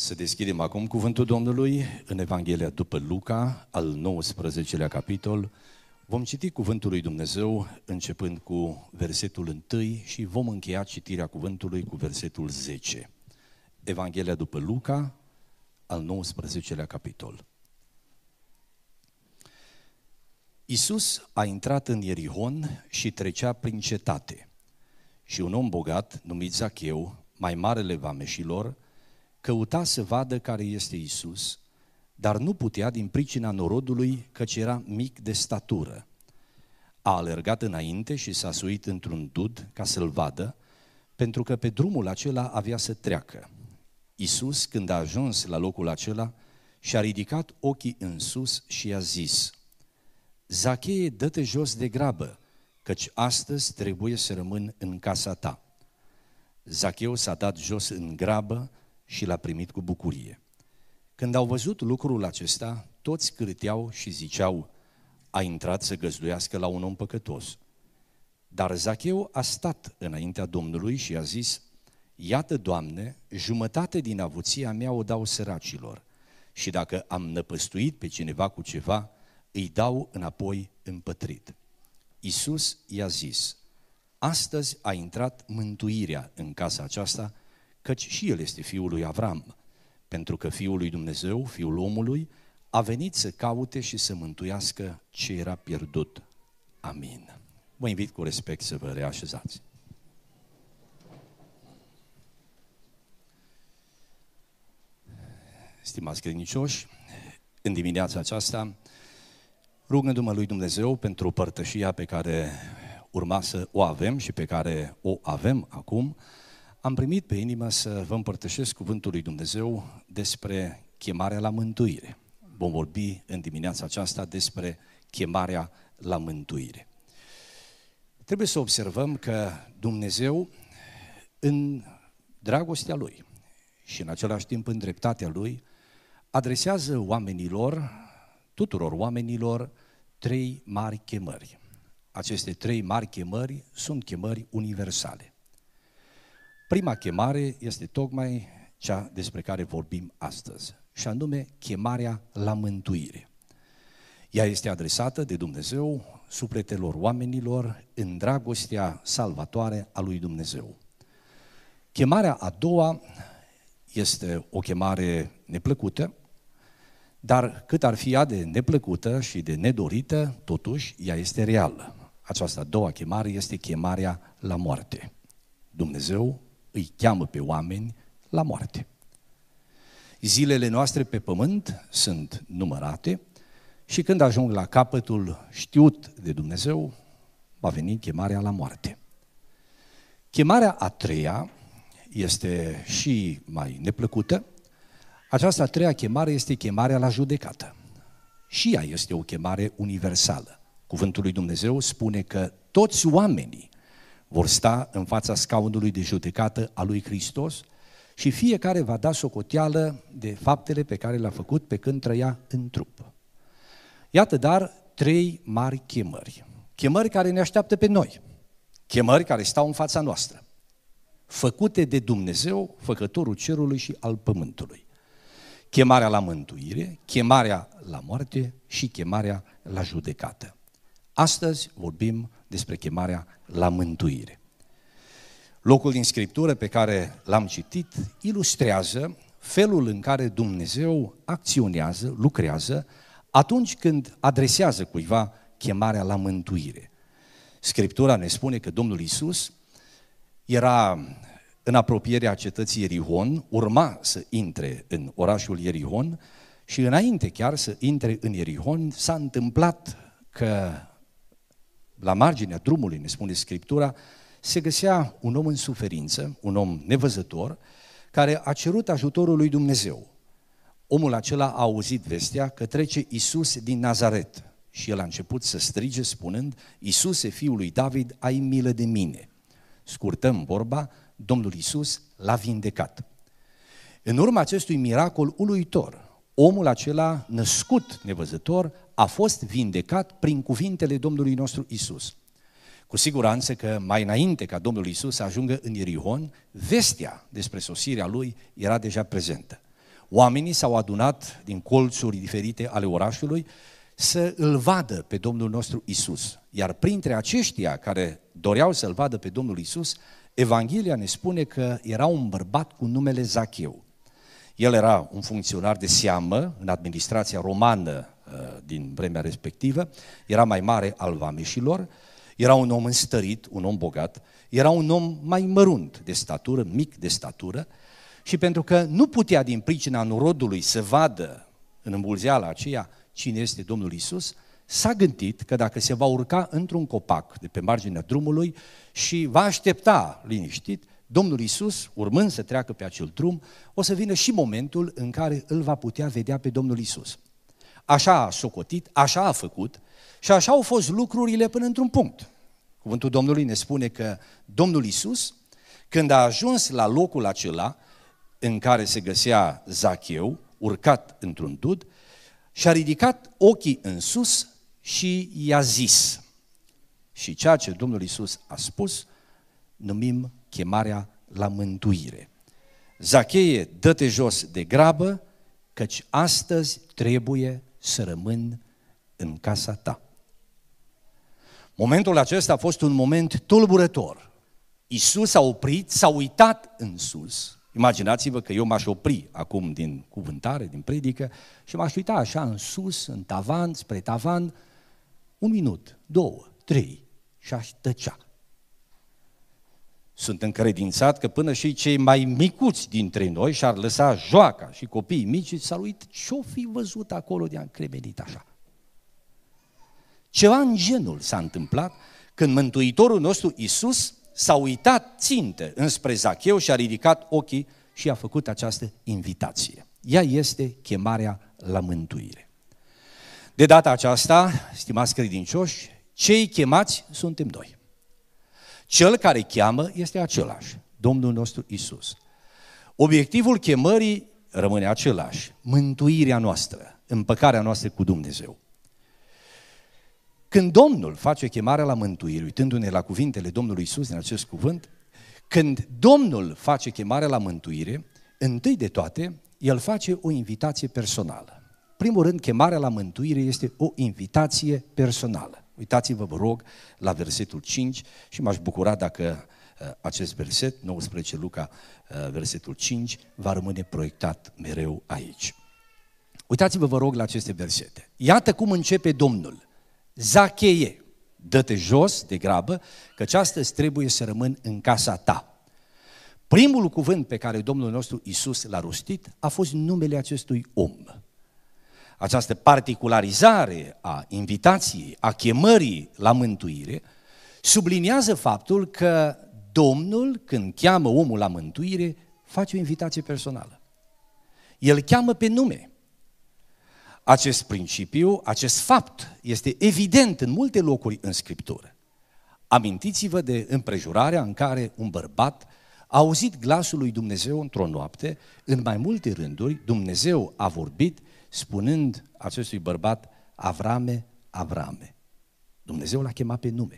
Să deschidem acum cuvântul Domnului în Evanghelia după Luca, al 19-lea capitol. Vom citi cuvântul lui Dumnezeu începând cu versetul 1 și vom încheia citirea cuvântului cu versetul 10. Evanghelia după Luca, al 19-lea capitol. Iisus a intrat în Ierihon și trecea prin cetate. Și un om bogat, numit Zacheu, mai marele vameșilor, căuta să vadă care este Iisus, dar nu putea din pricina norodului, căci era mic de statură. A alergat înainte și s-a suit într-un dud ca să-l vadă, pentru că pe drumul acela avea să treacă. Iisus, când a ajuns la locul acela, și-a ridicat ochii în sus și i-a zis: Zacheie, dă-te jos de grabă, căci astăzi trebuie să rămân în casa ta. Zacheu s-a dat jos în grabă și l-a primit cu bucurie. Când au văzut lucrul acesta, toți cârteau și ziceau: a intrat să găzduiască la un om păcătos. Dar Zacheu a stat înaintea Domnului și a zis: Iată, Doamne, jumătate din avuția mea o dau săracilor, și dacă am năpăstuit pe cineva cu ceva, îi dau înapoi împătrit. Iisus i-a zis: astăzi a intrat mântuirea în casa aceasta, căci și el este fiul lui Avram, pentru că Fiul lui Dumnezeu, Fiul omului, a venit să caute și să mântuiască ce era pierdut. Amin. Vă invit cu respect să vă reașezați. Stimați credincioși, în dimineața aceasta, rugându-mă lui Dumnezeu pentru părtășia pe care urma să o avem și pe care o avem acum, am primit pe inimă să vă împărtășesc cuvântul lui Dumnezeu despre chemarea la mântuire. Vom vorbi în dimineața aceasta despre chemarea la mântuire. Trebuie să observăm că Dumnezeu, în dragostea Lui și în același timp în dreptatea Lui, adresează oamenilor, tuturor oamenilor, trei mari chemări. Aceste trei mari chemări sunt chemări universale. Prima chemare este tocmai cea despre care vorbim astăzi, și anume chemarea la mântuire. Ea este adresată de Dumnezeu sufletelor oamenilor în dragostea salvatoare a lui Dumnezeu. Chemarea a doua este o chemare neplăcută, dar cât ar fi ea de neplăcută și de nedorită, totuși ea este reală. Această a doua chemare este chemarea la moarte. Dumnezeu îi cheamă pe oameni la moarte. Zilele noastre pe pământ sunt numărate și când ajung la capătul știut de Dumnezeu, va veni chemarea la moarte. Chemarea a treia este și mai neplăcută. Această a treia chemare este chemarea la judecată. Și ea este o chemare universală. Cuvântul lui Dumnezeu spune că toți oamenii vor sta în fața scaunului de judecată a lui Hristos și fiecare va da socoteală de faptele pe care le-a făcut pe când trăia în trup. Iată dar trei mari chemări. Chemări care ne așteaptă pe noi. Chemări care stau în fața noastră. Făcute de Dumnezeu, făcătorul cerului și al pământului. Chemarea la mântuire, chemarea la moarte și chemarea la judecată. Astăzi vorbim despre chemarea la mântuire. Locul din Scriptură pe care l-am citit ilustrează felul în care Dumnezeu acționează, lucrează, atunci când adresează cuiva chemarea la mântuire. Scriptura ne spune că Domnul Iisus era în apropierea cetății Ierihon, urma să intre în orașul Ierihon și înainte chiar să intre în Ierihon s-a întâmplat că la marginea drumului, ne spune Scriptura, se găsea un om în suferință, un om nevăzător, care a cerut ajutorul lui Dumnezeu. Omul acela a auzit vestea că trece Iisus din Nazaret și el a început să strige spunând: Iisuse, fiul lui David, ai milă de mine. Scurtăm vorba, Domnul Iisus l-a vindecat. În urma acestui miracol uluitor, omul acela născut nevăzător a fost vindecat prin cuvintele Domnului nostru Iisus. Cu siguranță că mai înainte ca Domnul Iisus să ajungă în Ierihon, vestea despre sosirea lui era deja prezentă. Oamenii s-au adunat din colțuri diferite ale orașului să îl vadă pe Domnul nostru Isus. Iar printre aceștia care doreau să-l vadă pe Domnul Isus, Evanghelia ne spune că era un bărbat cu numele Zacheu. El era un funcționar de seamă în administrația romană din vremea respectivă, era mai mare al vameșilor, era un om înstărit, un om bogat, era un om mai mărunt de statură, mic de statură, și pentru că nu putea din pricina norodului să vadă în îmbulzeala aceea cine este Domnul Isus, s-a gândit că dacă se va urca într-un copac de pe marginea drumului și va aștepta liniștit, Domnul Isus, urmând să treacă pe acel drum, o să vină și momentul în care îl va putea vedea pe Domnul Isus. Așa a socotit, așa a făcut și așa au fost lucrurile până într-un punct. Cuvântul Domnului ne spune că Domnul Isus, când a ajuns la locul acela în care se găsea Zacheu, urcat într-un dud, și-a ridicat ochii în sus și i-a zis. Și ceea ce Domnul Isus a spus, numim chemarea la mântuire. Zacheie, dă-te jos de grabă, căci astăzi trebuie să rămân în casa ta. Momentul acesta a fost un moment tulburător. Isus a oprit, s-a uitat în sus. Imaginați-vă că eu m-aș opri acum din cuvântare, din predică și m-aș uita așa în sus, în tavan, spre tavan, 1 minut, 2, 3 și aș tăcea. Sunt încredințat că până și cei mai micuți dintre noi și-ar lăsa joaca și copiii mici s-ar uita ce-o fi văzut acolo de-a încremenit așa. Ceva în genul s-a întâmplat când Mântuitorul nostru Isus s-a uitat țintă înspre Zacheu și a ridicat ochii și a făcut această invitație. Ea este chemarea la mântuire. De data aceasta, stimați credincioși, cei chemați suntem noi. Cel care cheamă este același, Domnul nostru Isus. Obiectivul chemării rămâne același, mântuirea noastră, împăcarea noastră cu Dumnezeu. Când Domnul face chemarea la mântuire, uitându-ne la cuvintele Domnului Isus din acest cuvânt, când Domnul face chemarea la mântuire, întâi de toate, El face o invitație personală. Primul rând, chemarea la mântuire este o invitație personală. Uitați-vă, vă rog, la versetul 5 și m-aș bucura dacă acest verset, 19 Luca, versetul 5, va rămâne proiectat mereu aici. Uitați-vă, vă rog, la aceste versete. Iată cum începe Domnul. Zacheie, dă-te jos de grabă, căci astăzi trebuie să rămân în casa ta. Primul cuvânt pe care Domnul nostru Isus l-a rostit a fost numele acestui om. Această particularizare a invitației, a chemării la mântuire, subliniază faptul că Domnul, când cheamă omul la mântuire, face o invitație personală. El cheamă pe nume. Acest principiu, acest fapt este evident în multe locuri în Scriptură. Amintiți-vă de împrejurarea în care un bărbat a auzit glasul lui Dumnezeu într-o noapte, în mai multe rânduri Dumnezeu a vorbit spunând acestui bărbat, Avrame, Avrame. Dumnezeu l-a chemat pe nume.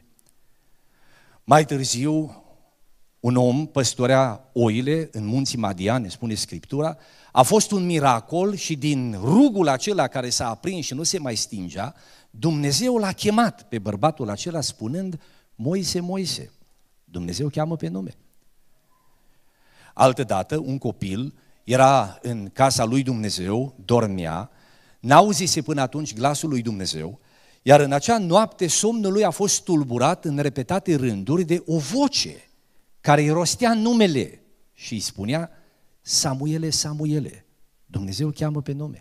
Mai târziu, un om păstorea oile în munții Madian, ne spune Scriptura, a fost un miracol și din rugul acela care s-a aprins și nu se mai stingea, Dumnezeu l-a chemat pe bărbatul acela spunând, Moise, Moise. Dumnezeu cheamă pe nume. Altădată, un copil era în casa lui Dumnezeu, dormea, n-auzise până atunci glasul lui Dumnezeu, iar în acea noapte somnul lui a fost tulburat în repetate rânduri de o voce care îi rostea numele și îi spunea, Samuele, Samuele, Dumnezeu cheamă pe nume.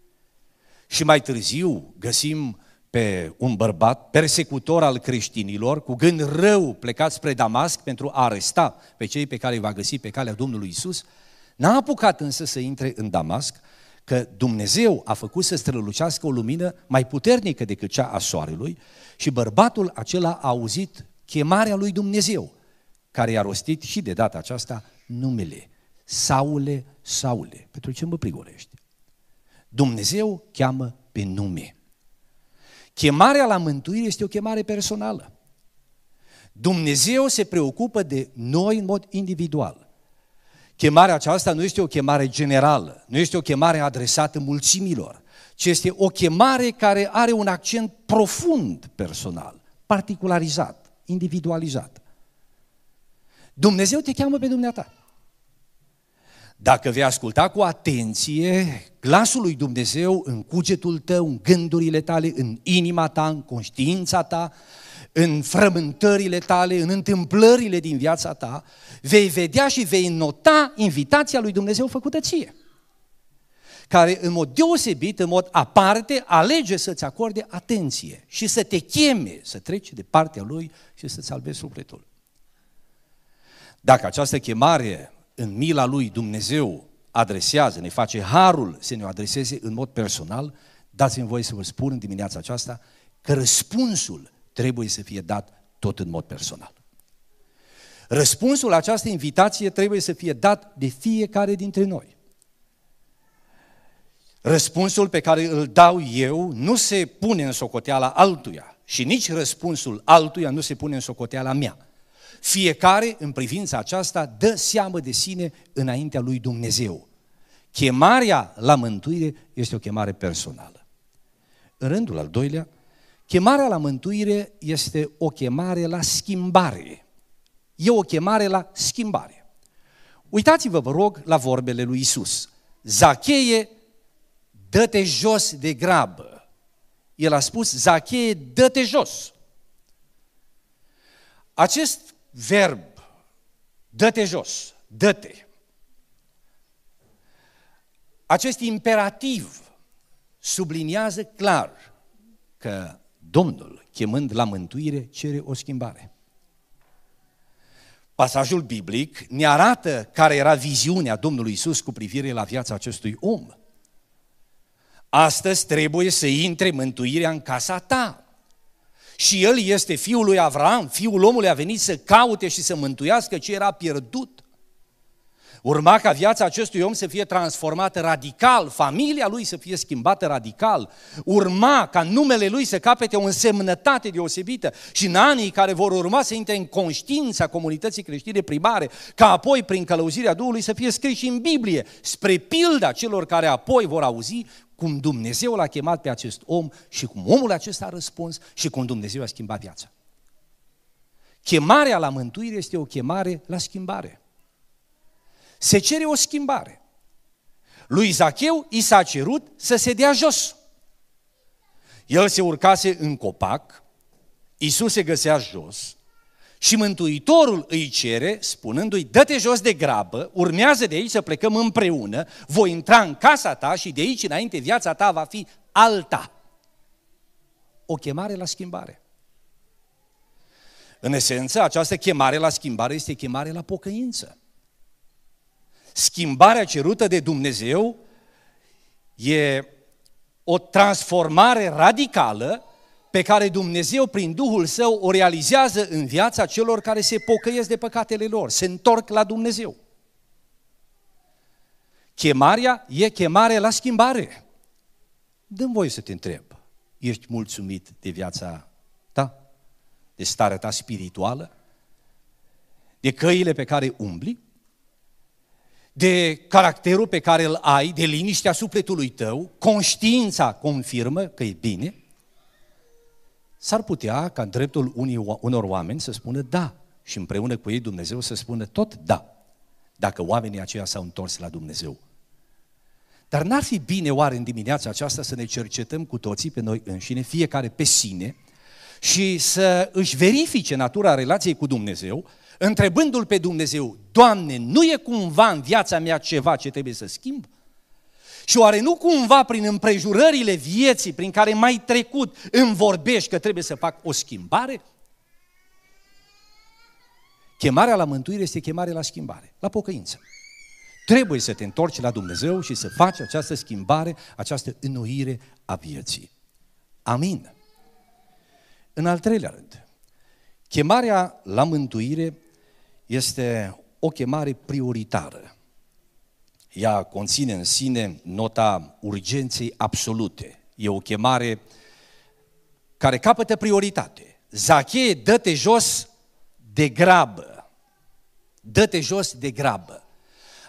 Și mai târziu găsim pe un bărbat persecutor al creștinilor, cu gând rău plecat spre Damasc pentru a aresta pe cei pe care îi va găsi pe calea Domnului Isus, n-a apucat însă să intre în Damasc, că Dumnezeu a făcut să strălucească o lumină mai puternică decât cea a soarelui și bărbatul acela a auzit chemarea lui Dumnezeu, care i-a rostit și de data aceasta numele, Saule, Saule, pentru ce mă prigorești? Dumnezeu cheamă pe nume. Chemarea la mântuire este o chemare personală. Dumnezeu se preocupă de noi în mod individual. Chemarea aceasta nu este o chemare generală, nu este o chemare adresată mulțimilor, ci este o chemare care are un accent profund personal, particularizat, individualizat. Dumnezeu te cheamă pe dumneata. Dacă vei asculta cu atenție glasul lui Dumnezeu în cugetul tău, în gândurile tale, în inima ta, în conștiința ta, în frământările tale, în întâmplările din viața ta, vei vedea și vei nota invitația lui Dumnezeu făcută ție, care în mod deosebit, în mod aparte, alege să-ți acorde atenție și să te cheme să treci de partea Lui și să-ți salvezi sufletul. Dacă această chemare în mila Lui Dumnezeu adresează, ne face harul să ne adreseze în mod personal, dați-mi voie să vă spun în dimineața aceasta că răspunsul trebuie să fie dat tot în mod personal. Răspunsul la această invitație trebuie să fie dat de fiecare dintre noi. Răspunsul pe care îl dau eu nu se pune în socoteala altuia și nici răspunsul altuia nu se pune în socoteala mea. Fiecare, în privința aceasta, dă seamă de sine înaintea lui Dumnezeu. Chemarea la mântuire este o chemare personală. În rândul al doilea, chemarea la mântuire este o chemare la schimbare. E o chemare la schimbare. Uitați-vă, vă rog, la vorbele lui Iisus. Zacheie, dă-te jos de grabă. El a spus, Zacheie, dă-te jos. Acest verb, dă-te jos, dă-te, acest imperativ subliniază clar că Domnul, chemând la mântuire, cere o schimbare. Pasajul biblic ne arată care era viziunea Domnului Iisus cu privire la viața acestui om. Astăzi trebuie să intre mântuirea în casa ta. Și el este fiul lui Avram, fiul omului a venit să caute și să mântuiască ce era pierdut. Urma ca viața acestui om să fie transformată radical, familia lui să fie schimbată radical, urma ca numele lui să capete o însemnătate deosebită și în anii care vor urma să intre în conștiința comunității creștine primare, ca apoi prin călăuzirea Duhului să fie scris și în Biblie, spre pilda celor care apoi vor auzi cum Dumnezeu l-a chemat pe acest om și cum omul acesta a răspuns și cum Dumnezeu a schimbat viața. Chemarea la mântuire este o chemare la schimbare. Se cere o schimbare. Lui Zacheu i s-a cerut să se dea jos. El se urcase în copac, Iisus se găsea jos și Mântuitorul îi cere, spunându-i, dă-te jos de grabă, urmează de aici să plecăm împreună, voi intra în casa ta și de aici înainte viața ta va fi alta. O chemare la schimbare. În esență, această chemare la schimbare este chemare la pocăință. Schimbarea cerută de Dumnezeu e o transformare radicală pe care Dumnezeu prin Duhul Său o realizează în viața celor care se pocăiesc de păcatele lor, se întorc la Dumnezeu. Chemarea e chemare la schimbare. Dă-mi voie să te întreb, ești mulțumit de viața ta, de starea ta spirituală, de căile pe care umbli, de caracterul pe care îl ai, de liniștea sufletului tău, conștiința confirmă că e bine? S-ar putea ca în dreptul unor oameni să spună da și împreună cu ei Dumnezeu să spună tot da, dacă oamenii aceia s-au întors la Dumnezeu. Dar n-ar fi bine oare în dimineața aceasta să ne cercetăm cu toții pe noi înșine, fiecare pe sine, și să își verifice natura relației cu Dumnezeu, întrebându-L pe Dumnezeu, Doamne, nu e cumva în viața mea ceva ce trebuie să schimb? Și oare nu cumva prin împrejurările vieții prin care m-ai trecut îmi vorbești că trebuie să fac o schimbare? Chemarea la mântuire este chemare la schimbare, la pocăință. Trebuie să te întorci la Dumnezeu și să faci această schimbare, această înnoire a vieții. Amin. În al treilea rând, chemarea la mântuire este o chemare prioritară. Ea conține în sine nota urgenței absolute. E o chemare care capătă prioritate. Zacheie, dă-te jos de grabă. Dă-te jos de grabă.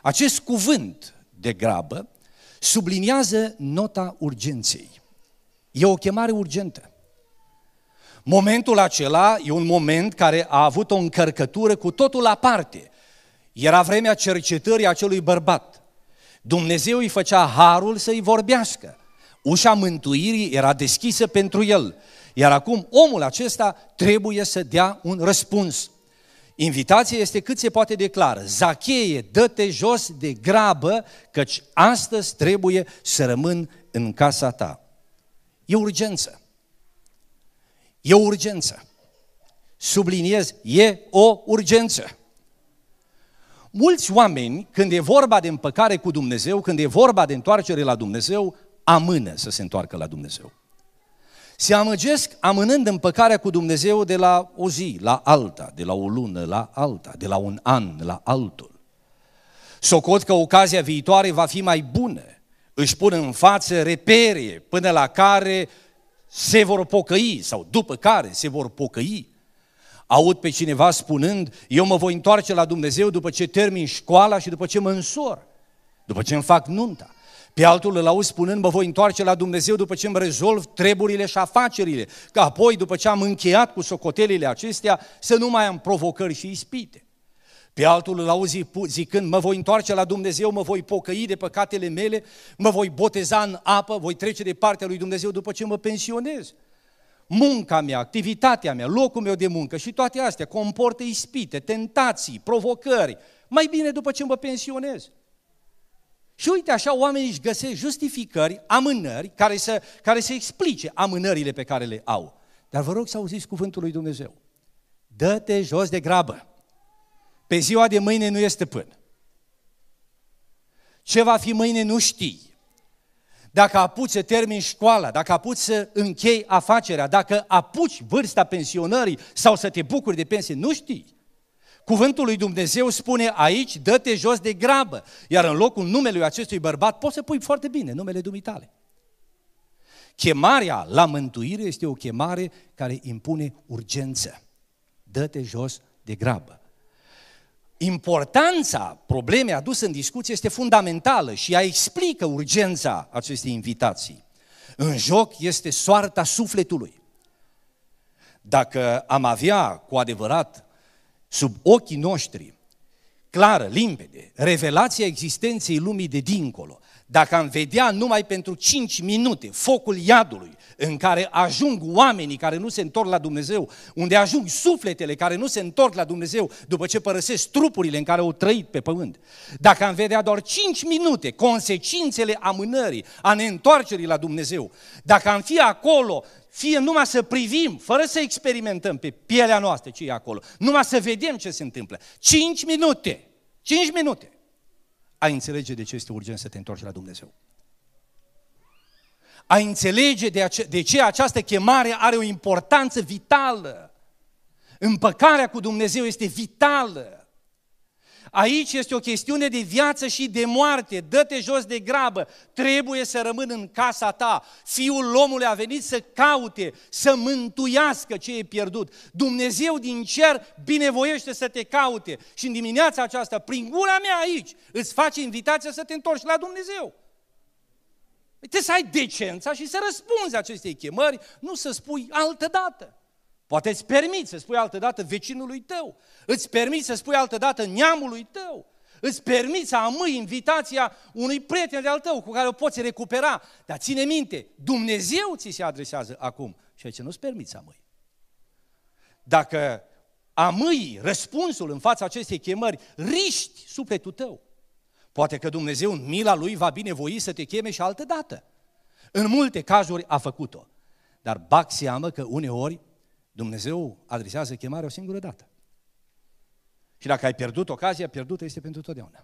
Acest cuvânt de grabă subliniază nota urgenței. E o chemare urgentă. Momentul acela e un moment care a avut o încărcătură cu totul aparte. Era vremea cercetării acelui bărbat. Dumnezeu îi făcea harul să-i vorbească. Ușa mântuirii era deschisă pentru el. Iar acum omul acesta trebuie să dea un răspuns. Invitația este cât se poate de clară. Zacheie, dă-te jos de grabă, căci astăzi trebuie să rămân în casa ta. E urgență. E o urgență. Subliniez, e o urgență. Mulți oameni, când e vorba de împăcare cu Dumnezeu, când e vorba de întoarcere la Dumnezeu, amână să se întoarcă la Dumnezeu. Se amăgesc amânând împăcarea cu Dumnezeu de la o zi la alta, de la o lună la alta, de la un an la altul. Socot că ocazia viitoare va fi mai bună. Își pun în față repere până la care se vor pocăi sau după care se vor pocăi. Aud pe cineva spunând, eu mă voi întoarce la Dumnezeu după ce termin școala și după ce mă însor, după ce îmi fac nunta. Pe altul îl auzi spunând, mă voi întoarce la Dumnezeu după ce îmi rezolv treburile și afacerile, că apoi, după ce am încheiat cu socotelile acestea, să nu mai am provocări și ispite. Pe altul îl auzi zicând, mă voi întoarce la Dumnezeu, mă voi pocăi de păcatele mele, mă voi boteza în apă, voi trece de partea lui Dumnezeu după ce mă pensionez. Munca mea, activitatea mea, locul meu de muncă și toate astea comportă ispite, tentații, provocări, mai bine după ce mă pensionez. Și uite, așa oamenii își găsesc justificări, amânări, care să explice amânările pe care le au. Dar vă rog să auziți cuvântul lui Dumnezeu. Dă-te jos de grabă. Pe ziua de mâine nu e stăpân. Ce va fi mâine nu știi. Dacă apuci să termini școala, dacă apuci să închei afacerea, dacă apuci vârsta pensionării sau să te bucuri de pensie, nu știi. Cuvântul lui Dumnezeu spune aici, dă-te jos de grabă, iar în locul numelui acestui bărbat poți să pui foarte bine numele dumitale. Chemarea la mântuire este o chemare care impune urgență. Dă-te jos de grabă. Importanța problemei adusă în discuție este fundamentală și ea explică urgența acestei invitații. În joc este soarta sufletului. Dacă am avea cu adevărat sub ochii noștri, clară, limpede, revelația existenței lumii de dincolo, dacă am vedea numai pentru 5 minute focul iadului în care ajung oamenii care nu se întorc la Dumnezeu, unde ajung sufletele care nu se întorc la Dumnezeu după ce părăsesc trupurile în care au trăit pe pământ, dacă am vedea doar 5 minute consecințele amânării, a neîntoarcerii la Dumnezeu, dacă am fi acolo, fie numai să privim, fără să experimentăm pe pielea noastră ce e acolo, numai să vedem ce se întâmplă, 5 minute, 5 minute, ai înțelege de ce este urgent să te întorci la Dumnezeu. Ai înțelege de ce această chemare are o importanță vitală. Împăcarea cu Dumnezeu este vitală. Aici este o chestiune de viață și de moarte. Dă-te jos de grabă, trebuie să rămân în casa ta. Fiul omului a venit să caute, să mântuiască ce e pierdut. Dumnezeu din cer binevoiește să te caute. Și în dimineața aceasta, prin gura mea aici, îți face invitația să te întorci la Dumnezeu. Trebuie să ai decența și să răspunzi acestei chemări, nu să spui altădată. Poate îți permiți să spui altădată vecinului tău, îți permiți să spui altădată neamului tău, îți permiți să amâi invitația unui prieten de-al tău cu care o poți recupera. Dar ține minte, Dumnezeu ți se adresează acum și aici nu-ți permiți să amâi. Dacă amâi răspunsul în fața acestei chemări, riști sufletul tău. Poate că Dumnezeu în mila Lui va binevoi să te cheme și altădată. În multe cazuri a făcut-o. Dar bag seamă că uneori Dumnezeu adresează chemarea o singură dată. Și dacă ai pierdut ocazia, pierdută este pentru totdeauna.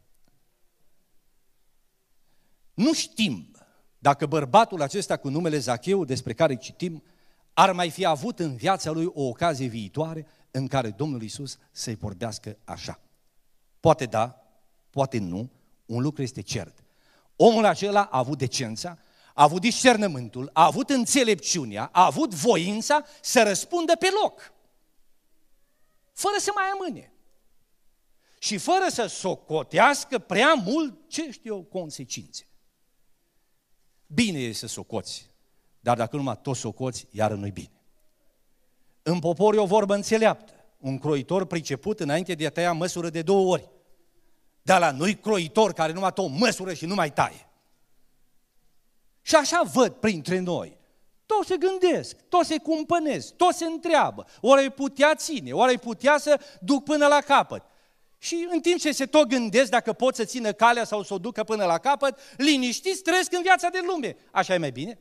Nu știm dacă bărbatul acesta cu numele Zacheu, despre care citim, ar mai fi avut în viața lui o ocazie viitoare în care Domnul Iisus să-i vorbească așa. Poate da, poate nu, un lucru este cert. Omul acela a avut decența, a avut discernământul, a avut înțelepciunea, a avut voința să răspundă pe loc, fără să mai amâne. și fără să socotească prea mult, ce știu eu, consecințe. Bine e să socoți, dar dacă numai tot socoți, iară nu-i bine. În popor e o vorbă înțeleaptă. Un croitor priceput înainte de a tăia măsură de 2 ori. Dar la noi croitor care numai tot măsură și nu mai taie. Și așa văd printre noi. Toți se gândesc, toți se cumpănesc, toți se întreabă. Oare îi putea ține, oare îi putea să duc până la capăt. Și în timp ce se tot gândesc dacă pot să țină calea sau să o ducă până la capăt, liniștiți trăiesc în viața de lume. Așa e mai bine?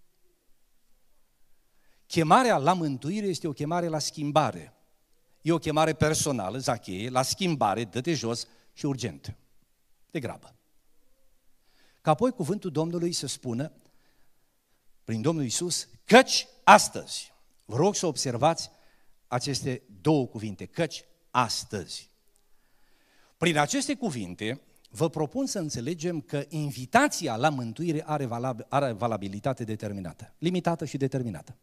Chemarea la mântuire este o chemare la schimbare. E o chemare personală, Zacheie, la schimbare, dă-te jos și urgent. De grabă. Ca apoi cuvântul Domnului să spună, prin Domnul Iisus, căci astăzi. Vă rog să observați aceste 2 cuvinte, căci astăzi. Prin aceste cuvinte, vă propun să înțelegem că invitația la mântuire are valabilitate determinată, limitată și determinată.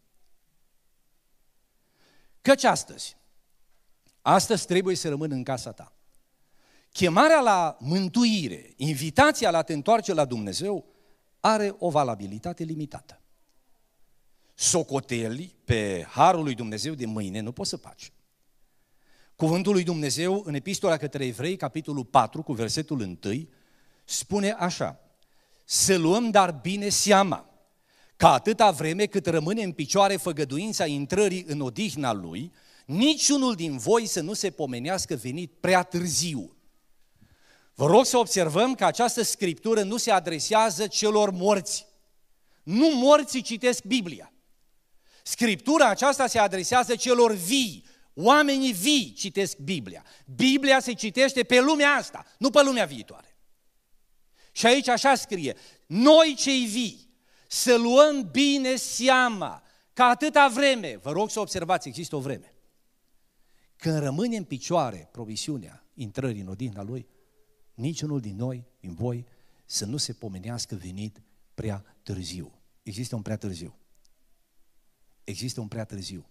Căci astăzi trebuie să rămân în casa ta. Chemarea la mântuire, invitația la a te întoarce la Dumnezeu, are o valabilitate limitată. Socoteli pe harul lui Dumnezeu de mâine nu poți să faci. Cuvântul lui Dumnezeu în Epistola către Evrei, capitolul 4, cu versetul 1, spune așa: să luăm dar bine seama că atâta vreme cât rămâne în picioare făgăduința intrării în odihna Lui, niciunul din voi să nu se pomenească venit prea târziu. Vă rog să observăm că această scriptură nu se adresează celor morți. Nu morții citesc Biblia. Scriptura aceasta se adresează celor vii. Oamenii vii citesc Biblia. Biblia se citește pe lumea asta, nu pe lumea viitoare. Și aici așa scrie: noi cei vii să luăm bine seama că atâta vreme, vă rog să observați, există o vreme, când rămâne în picioare promisiunea intrării în odihna Lui, niciunul din noi, din voi, să nu se pomenească venit prea târziu. Există un prea târziu. Există un prea târziu.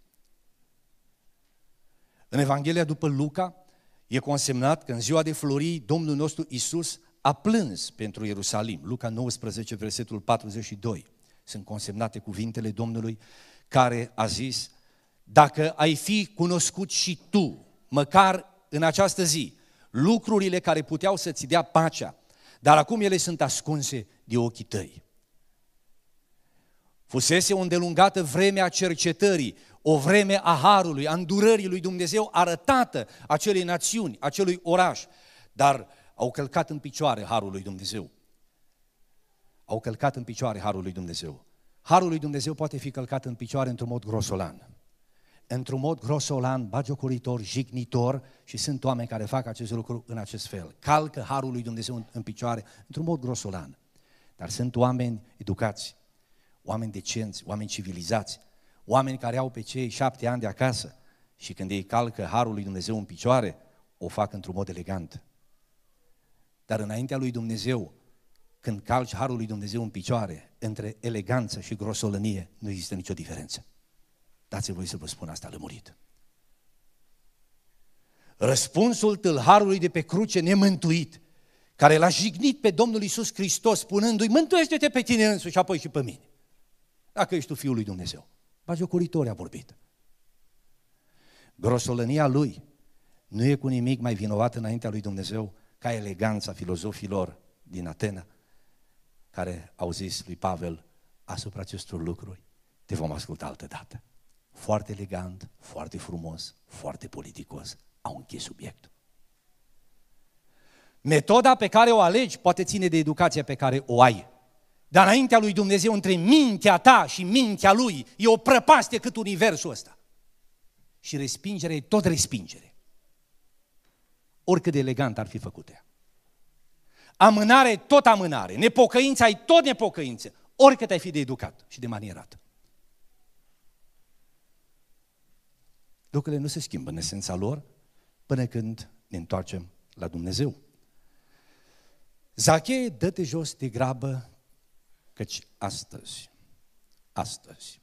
În Evanghelia după Luca e consemnat că în ziua de florii Domnul nostru Iisus a plâns pentru Ierusalim. Luca 19, versetul 42. Sunt consemnate cuvintele Domnului care a zis: dacă ai fi cunoscut și tu, măcar în această zi, lucrurile care puteau să-ți dea pacea, dar acum ele sunt ascunse de ochii tăi. Fusese o îndelungată vreme a cercetării, o vreme a harului, a îndurării lui Dumnezeu arătată acelei națiuni, acelui oraș, dar au călcat în picioare harul lui Dumnezeu. Au călcat în picioare harul lui Dumnezeu. Harul lui Dumnezeu poate fi călcat în picioare într-un mod grosolan. Într-un mod grosolan, bagiocoritor, jignitor, și sunt oameni care fac acest lucru în acest fel. Calcă harul lui Dumnezeu în picioare într-un mod grosolan. Dar sunt oameni educați, oameni decenți, oameni civilizați, oameni care au pe cei 7 ani de acasă și când ei calcă harul lui Dumnezeu în picioare, o fac într-un mod elegant. Dar înaintea lui Dumnezeu, când calci harul lui Dumnezeu în picioare, între eleganță și grosolănie nu există nicio diferență. Dați-mi voi să vă spun asta lămurit. Răspunsul tâlharului de pe cruce nemântuit, care l-a jignit pe Domnul Iisus Hristos, spunându-i: mântuiește-te pe tine însuși și apoi și pe mine, dacă ești tu Fiul lui Dumnezeu. Bagiocoritor a vorbit. Grosolănia lui nu e cu nimic mai vinovat înaintea lui Dumnezeu ca eleganța filozofilor din Atena, care au zis lui Pavel: asupra acestor lucruri te vom asculta altă dată. Foarte elegant, foarte frumos, foarte politicos, au închis subiectul. Metoda pe care o alegi poate ține de educația pe care o ai. Dar înaintea lui Dumnezeu, între mintea ta și mintea lui, e o prăpastie cât universul ăsta. Și respingerea e tot respingere. Oricât de elegant ar fi făcută ea. Amânare, tot amânare. Nepocăință, ai tot nepocăință. Oricât ai fi de educat și de manierat. Lucrurile nu se schimbă în esența lor până când ne întoarcem la Dumnezeu. Zacheie, dă-te jos de grabă, căci astăzi,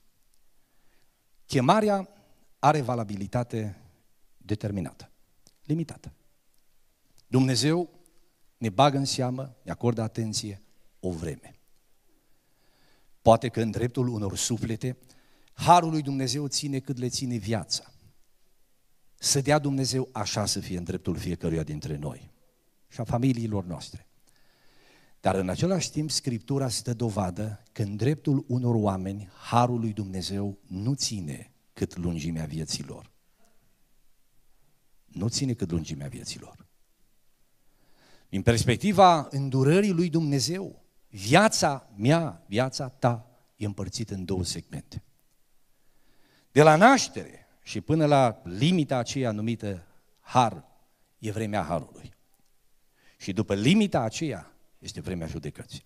chemarea are valabilitate determinată, limitată. Dumnezeu ne bagă în seamă, ne acordă atenție o vreme. Poate că în dreptul unor suflete, harul lui Dumnezeu ține cât le ține viața. Să dea Dumnezeu așa să fie în dreptul fiecăruia dintre noi și a familiilor noastre. Dar în același timp, Scriptura stă dovadă că în dreptul unor oameni, harul lui Dumnezeu nu ține cât lungimea vieților. Nu ține cât lungimea vieților. Din perspectiva îndurării lui Dumnezeu, viața mea, viața ta, e împărțită în două segmente. De la naștere și până la limita aceea numită har, e vremea harului. Și după limita aceea este vremea judecății.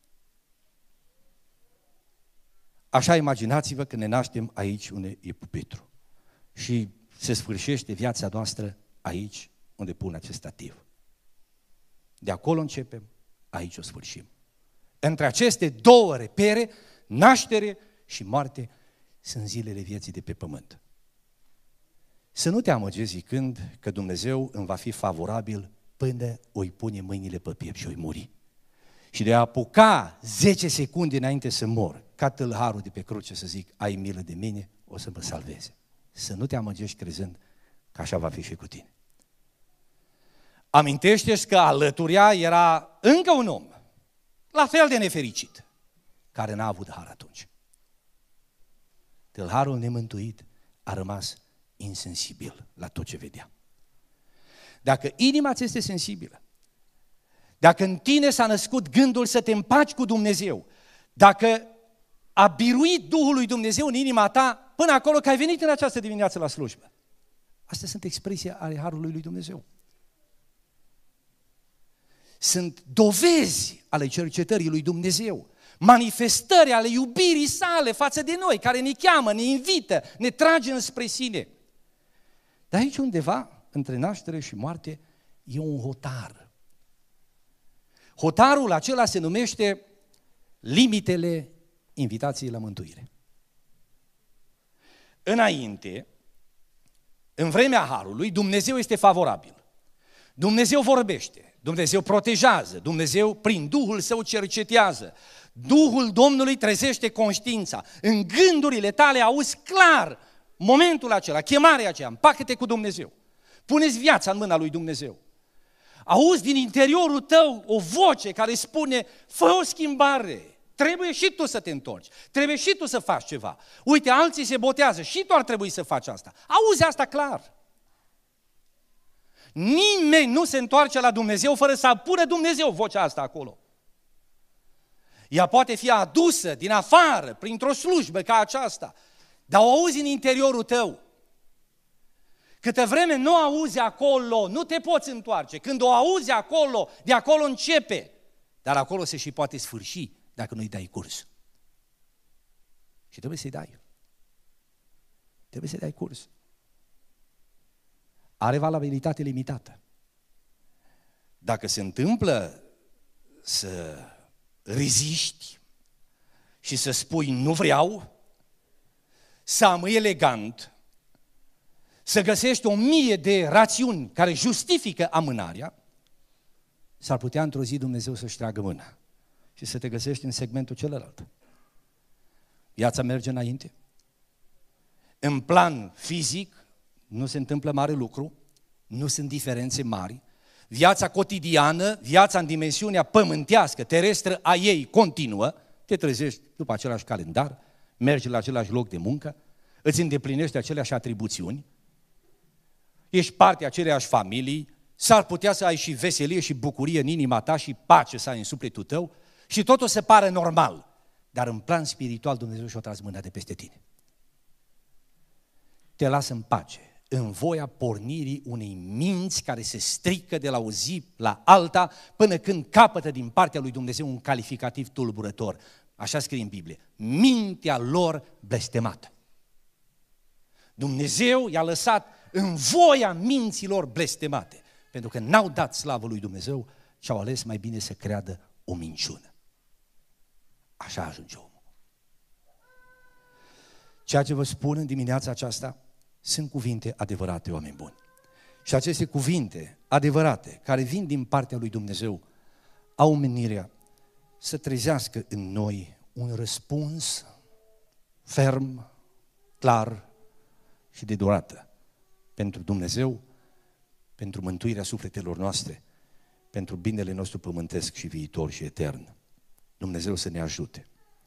Așa imaginați-vă că ne naștem aici unde e pupitru și se sfârșește viața noastră aici unde pune acest stativ. De acolo începem, aici o sfârșim. Între aceste două repere, naștere și moarte, sunt zilele vieții de pe pământ. Să nu te amăgești zicând că Dumnezeu îmi va fi favorabil până o-i pune mâinile pe piept și o-i muri. Și de a apuca 10 secunde înainte să mor, ca tâlharul de pe cruce să zic, ai milă de mine, o să mă salveze. Să nu te amăgești crezând că așa va fi și cu tine. Amintește-ți că alăturea era încă un om, la fel de nefericit, care n-a avut har atunci. Tâlharul nemântuit a rămas insensibil la tot ce vedea. Dacă inima ți este sensibilă, dacă în tine s-a născut gândul să te împaci cu Dumnezeu, dacă a biruit Duhul lui Dumnezeu în inima ta până acolo că ai venit în această dimineață la slujbă, astea sunt expresii ale harului lui Dumnezeu. Sunt dovezi ale cercetării lui Dumnezeu, manifestări ale iubirii sale față de noi, care ne cheamă, ne invită, ne trage înspre sine. Dar aici undeva, între naștere și moarte, e un hotar. Hotarul acela se numește limitele invitației la mântuire. Înainte, în vremea harului, Dumnezeu este favorabil. Dumnezeu vorbește, Dumnezeu protejează, Dumnezeu prin Duhul Său cercetează. Duhul Domnului trezește conștiința. În gândurile tale auzi clar momentul acela, chemarea aceea, împacă-te cu Dumnezeu. Puneți viața în mâna lui Dumnezeu. Auzi din interiorul tău o voce care spune, fă o schimbare, trebuie și tu să te întorci, trebuie și tu să faci ceva. Uite, alții se botează, și tu ar trebui să faci asta. Auzi asta clar. Nimeni nu se întoarce la Dumnezeu fără să pună Dumnezeu vocea asta acolo. Ea poate fi adusă din afară, printr-o slujbă ca aceasta, dar o auzi în interiorul tău. Câtă vreme nu auzi acolo, nu te poți întoarce. Când o auzi acolo, de acolo începe. Dar acolo se și poate sfârși dacă nu-i dai curs. Și trebuie să-i dai. Trebuie să-i dai curs. Are valabilitate limitată. Dacă se întâmplă să reziști și să spui nu vreau, să amâi elegant, să găsești 1000 de rațiuni care justifică amânarea, s-ar putea într-o zi Dumnezeu să-și tragă mâna și să te găsești în segmentul celălalt. Viața merge înainte. În plan fizic nu se întâmplă mare lucru, nu sunt diferențe mari. Viața cotidiană, viața în dimensiunea pământească, terestră a ei continuă, te trezești după același calendar, mergi la același loc de muncă, îți îndeplinești aceleași atribuțiuni, ești parte a aceleași familii, s-ar putea să ai și veselie și bucurie în inima ta și pace să ai în sufletul tău și totul se pare normal, dar în plan spiritual Dumnezeu și-o tras mâna de peste tine. Te lasă în pace, în voia pornirii unei minți care se strică de la o zi la alta până când capătă din partea lui Dumnezeu un calificativ tulburător. Așa scrie în Biblie, mintea lor blestemată. Dumnezeu i-a lăsat în voia minților blestemate, pentru că n-au dat slavă lui Dumnezeu și au ales mai bine să creadă o minciună. Așa ajunge omul. Ceea ce vă spun în dimineața aceasta sunt cuvinte adevărate, oameni buni. Și aceste cuvinte adevărate, care vin din partea lui Dumnezeu, au menirea să trezească în noi un răspuns ferm, clar și de durată pentru Dumnezeu, pentru mântuirea sufletelor noastre, pentru binele nostru pământesc și viitor și etern. Dumnezeu să ne ajute.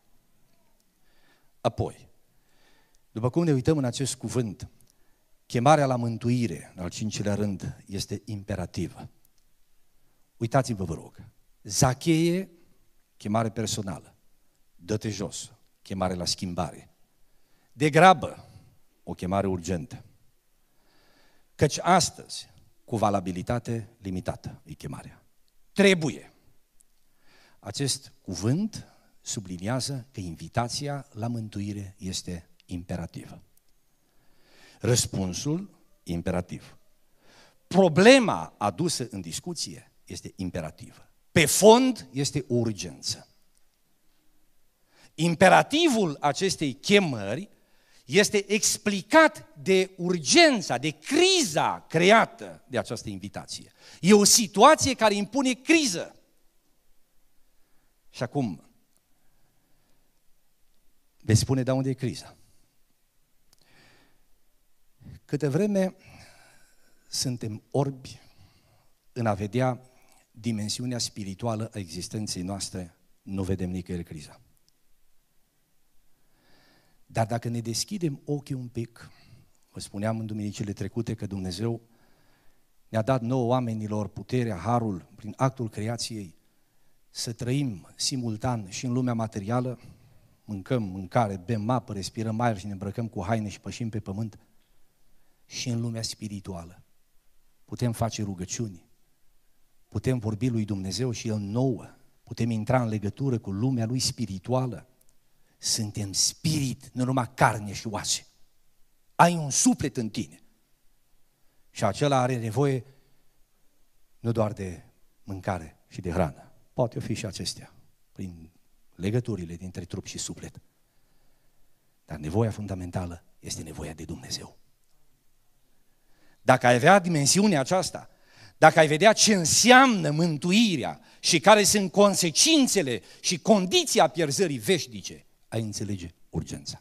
Apoi, după cum ne uităm în acest cuvânt, chemarea la mântuire, în al 5-lea rând, este imperativă. Uitați-vă, vă rog, Zacheie, chemare personală, dă-te jos, chemare la schimbare. Degrabă, o chemare urgentă. Căci astăzi, cu valabilitate limitată, e chemarea. Trebuie. Acest cuvânt subliniază că invitația la mântuire este imperativă. Răspunsul, imperativ. Problema adusă în discuție este imperativă. Pe fond este o urgență. Imperativul acestei chemări este explicat de urgența, de criza creată de această invitație. E o situație care impune criză. Și acum, veți spune, de unde e criza? Câte vreme suntem orbi în a vedea dimensiunea spirituală a existenței noastre, nu vedem nicăieri criza. Dar dacă ne deschidem ochii un pic, vă spuneam în duminicile trecute că Dumnezeu ne-a dat nouă oamenilor puterea, harul, prin actul creației, să trăim simultan și în lumea materială, mâncăm mâncare, bem apă, respirăm aer și ne îmbrăcăm cu haine și pășim pe pământ, și în lumea spirituală. Putem face rugăciuni, putem vorbi lui Dumnezeu și El nouă, putem intra în legătură cu lumea Lui spirituală. Suntem spirit, nu numai carne și oase. Ai un suflet în tine. Și acela are nevoie nu doar de mâncare și de hrană. Poate fi și acestea, prin legăturile dintre trup și suflet. Dar nevoia fundamentală este nevoia de Dumnezeu. Dacă ai avea dimensiunea aceasta, dacă ai vedea ce înseamnă mântuirea și care sunt consecințele și condiția pierzării veșnice, ai înțelege urgența.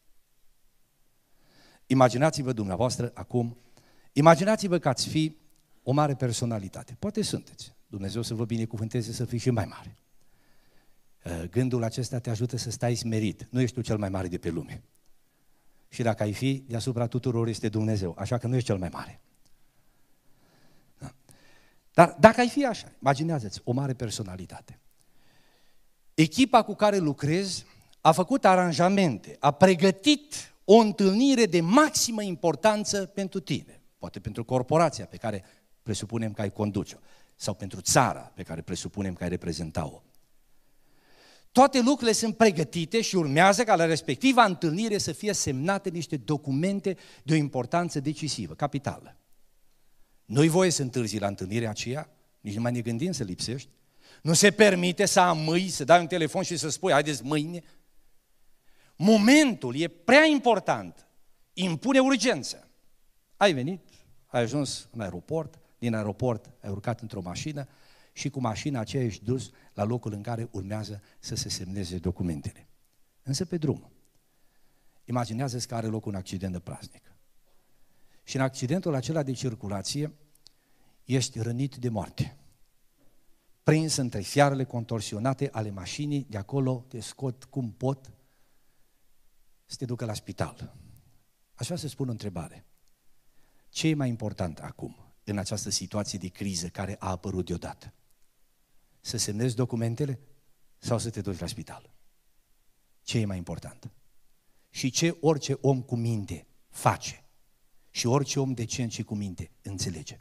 Imaginați-vă dumneavoastră acum, imaginați-vă că ați fi o mare personalitate. Poate sunteți. Dumnezeu să vă binecuvânteze să fii și mai mare. Gândul acesta te ajută să stai smerit. Nu ești tu cel mai mare de pe lume. Și dacă ai fi, deasupra tuturor este Dumnezeu. Așa că nu ești cel mai mare. Da. Dar dacă ai fi așa, imaginează-ți o mare personalitate. Echipa cu care lucrezi a făcut aranjamente, a pregătit o întâlnire de maximă importanță pentru tine. Poate pentru corporația pe care presupunem că ai conduce-o. Sau pentru țara pe care presupunem că ai reprezenta-o. Toate lucrurile sunt pregătite și urmează ca la respectiva întâlnire să fie semnate niște documente de o importanță decisivă, capitală. Nu-i voie să întârzi la întâlnirea aceea, nici nu mai ne gândim să lipsești. Nu se permite să amâi, să dai un telefon și să spui, haideți mâine. Momentul e prea important, impune urgență. Ai venit, ai ajuns în aeroport, din aeroport ai urcat într-o mașină și cu mașina aceea ești dus la locul în care urmează să se semneze documentele. Însă pe drum, imaginează-ți că are loc un accident de praznic. Și în accidentul acela de circulație ești rănit de moarte. Prins între fiarele contorsionate ale mașinii, de acolo te scot cum pot să te ducă la spital. Aș vrea să spun o întrebare. Ce e mai important acum, în această situație de criză care a apărut deodată? Să semnezi documentele sau să te duci la spital? Ce e mai important? Și ce orice om cu minte face și orice om decent și cu minte înțelege?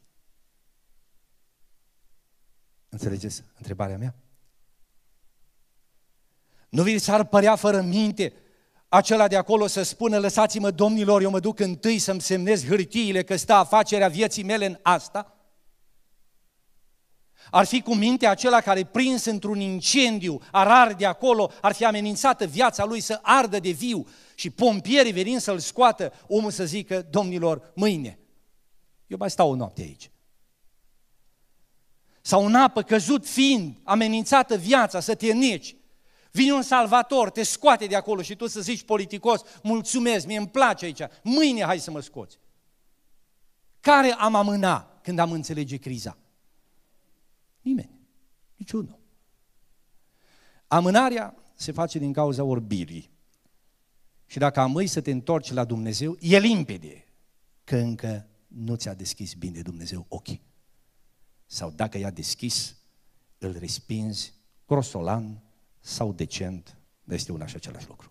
Înțelegeți întrebarea mea? Nu vi s-ar părea fără minte acela de acolo să spună, lăsați-mă domnilor, eu mă duc întâi să-mi semnez hârtiile că stă afacerea vieții mele în asta? Ar fi cu minte acela care prins într-un incendiu ar arde acolo, ar fi amenințată viața lui să ardă de viu și pompierii venind să-l scoată, omul să zică, domnilor, mâine. eu mai stau o noapte aici. Sau în apă căzut fiind, amenințată viața, să te neci. Vine un salvator, te scoate de acolo și tu să zici politicos, mulțumesc, mie îmi place aici, mâine hai să mă scoți. Care am amâna când am înțelege criza? Nimeni, niciunul. Amânarea se face din cauza orbirii. Și dacă amâi să te întorci la Dumnezeu, e limpede că încă nu ți-a deschis bine Dumnezeu ochii. Sau dacă i-a deschis, îl respinzi grosolan sau decent, este una și același lucru.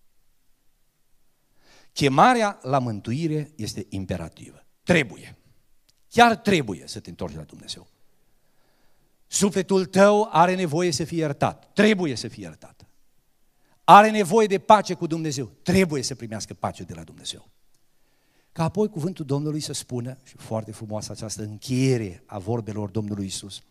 Chemarea la mântuire este imperativă. Trebuie. Chiar trebuie să te întorci la Dumnezeu. Sufletul tău are nevoie să fie iertat. Trebuie să fie iertat. Are nevoie de pace cu Dumnezeu. Trebuie să primească pace de la Dumnezeu. Ca apoi cuvântul Domnului să spună, și foarte frumoasă această încheiere a vorbelor Domnului Iisus,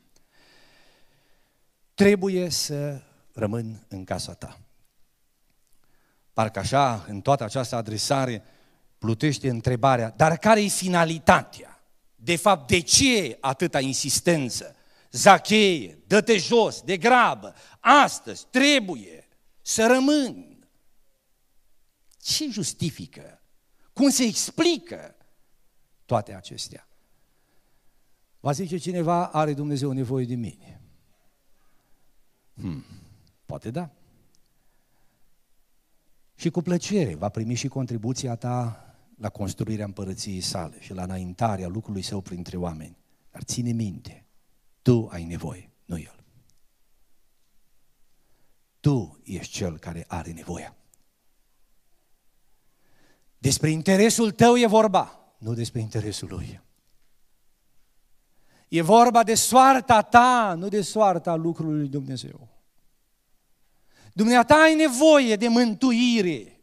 trebuie să rămân în casa ta. Parcă așa, în toată această adresare, plutește întrebarea, dar care e finalitatea? De fapt, de ce atâta insistență? Zacheie, dă-te jos, de grabă, astăzi trebuie să rămân. Ce justifică? Cum se explică toate acestea? Va zice cineva, are Dumnezeu nevoie de mine. Poate da. Și cu plăcere va primi și contribuția ta la construirea împărăției sale și la înaintarea lucrului său printre oameni. Dar ține minte, tu ai nevoie, nu el. Tu ești cel care are nevoia. Despre interesul tău e vorba, nu despre interesul lui. E vorba de soarta ta, nu de soarta lucrului lui Dumnezeu. Dumneata ai nevoie de mântuire.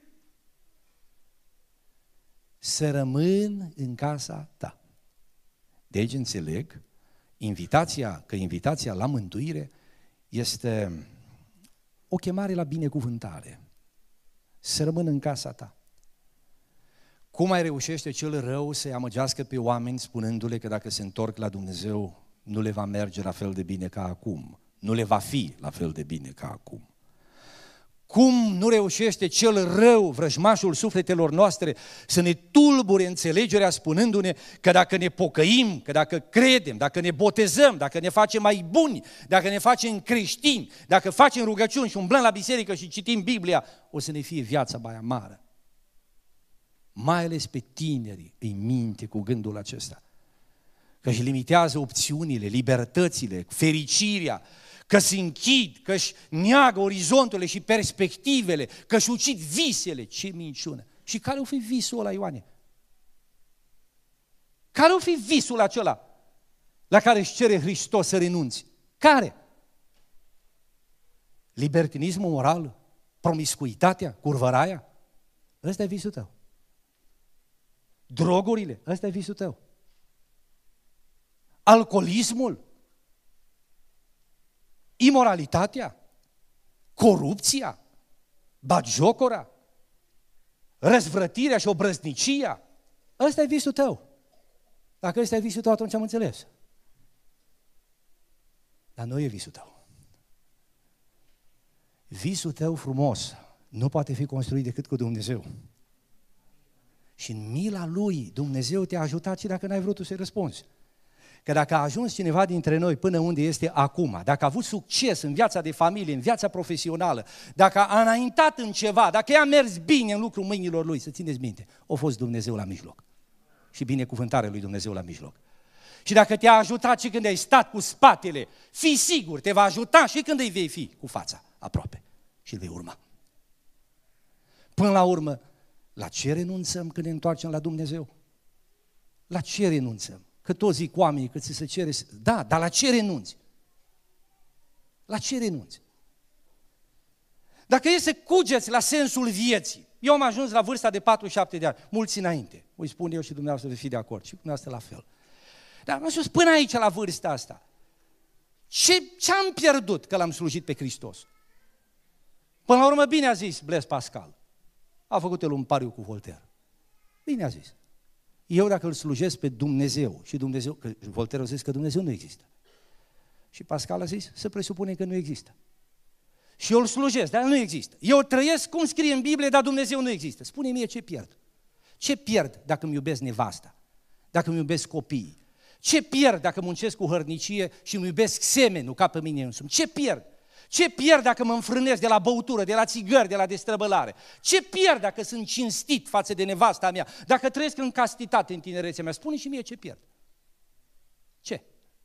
Să rămân în casa ta. Deci înțeleg că invitația la mântuire este o chemare la binecuvântare. Să rămân în casa ta. Cum mai reușește cel rău să-i amăgească pe oameni spunându-le că dacă se întorc la Dumnezeu nu le va merge la fel de bine ca acum, nu le va fi la fel de bine ca acum? Cum nu reușește cel rău, vrăjmașul sufletelor noastre, să ne tulbure înțelegerea spunându-ne că dacă ne pocăim, că dacă credem, dacă ne botezăm, dacă ne facem mai buni, dacă ne facem creștini, dacă facem rugăciuni și umblăm la biserică și citim Biblia, o să ne fie viața mai amară. Mai ales pe tineri îi minte cu gândul acesta, că își limitează opțiunile, libertățile, fericirea, că se închid, că își neagă orizonturile și perspectivele, că își ucid visele. Ce minciună! Și care o fi visul ăla, Ioane? Care o fi visul acela la care își cere Hristos să renunți? Care? Libertinismul moral? Promiscuitatea? Curvăraia? Ăsta e visul tău. Drogurile? Ăsta e visul tău. Alcoolismul? Imoralitatea? Corupția? Batjocora? Răzvrătirea și obrăznicia? Ăsta e visul tău. Dacă ăsta e visul tău, atunci am înțeles. Dar nu e visul tău. Visul tău frumos nu poate fi construit decât cu Dumnezeu. Și în mila Lui Dumnezeu te-a ajutat și dacă n-ai vrut tu să-i răspunzi. Că dacă a ajuns cineva dintre noi până unde este acum, dacă a avut succes în viața de familie, în viața profesională, dacă a înaintat în ceva, dacă i-a mers bine în lucrul mâinilor lui, să țineți minte, a fost Dumnezeu la mijloc. Și binecuvântarea lui Dumnezeu la mijloc. Și dacă te-a ajutat și când ai stat cu spatele, fii sigur, te va ajuta și când îi vei fi cu fața aproape și îl vei urma. Până la urmă, la ce renunțăm când ne întoarcem la Dumnezeu? La ce renunțăm? Că toți zic oamenii că ți se cere... Da, dar la ce renunți? La ce renunți? Dacă e să cugeți la sensul vieții, eu am ajuns la vârsta de 47 de ani, mulți înainte, îi spun eu și dumneavoastră să fi de acord, și dumneavoastră la fel. Dar am ajuns până aici, la vârsta asta. Ce am pierdut că l-am slujit pe Hristos? Până la urmă, bine a zis Blaise Pascal. A făcut el un pariu cu Voltaire. Bine a zis. Eu dacă îl slujesc pe Dumnezeu și Dumnezeu, că Voltaire a zis că Dumnezeu nu există. Și Pascal a zis, se presupune că nu există. Și eu îl slujesc, dar nu există. Eu trăiesc cum scrie în Biblie, dar Dumnezeu nu există. Spune mie ce pierd. Ce pierd dacă îmi iubesc nevasta? Dacă îmi iubesc copiii? Ce pierd dacă muncesc cu hărnicie și îmi iubesc semenul ca pe mine însumi? Ce pierd? Ce pierd dacă mă înfrânesc de la băutură, de la țigări, de la destrăbălare? Ce pierd dacă sunt cinstit față de nevasta mea? Dacă trăiesc în castitate în tinerețea mea? Spune și mie ce pierd. Ce?